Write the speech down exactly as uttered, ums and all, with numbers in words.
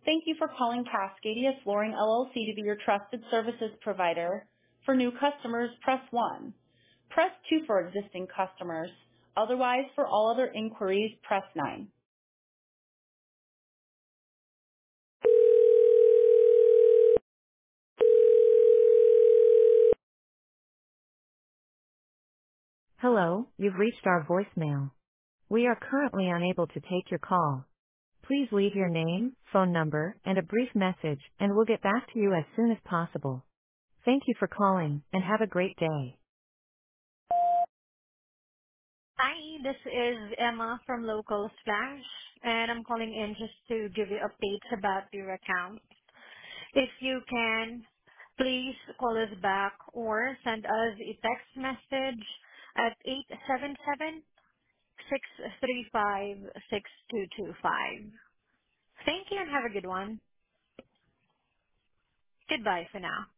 Thank you for calling Cascadia Flooring L L C to be your trusted services provider. For new customers, press one. Press two for existing customers. Otherwise, for all other inquiries, press nine. Hello, you've reached our voicemail. We are currently unable to take your call. Please leave your name, phone number, and a brief message, and we'll get back to you as soon as possible. Thank you for calling, and have a great day. Hi, this is Emma from Local Splash, and I'm calling in just to give you updates about your account. If you can, please call us back or send us a text message at eight seven seven, six three five, six two two five. Thank you and have a good one. Goodbye for now.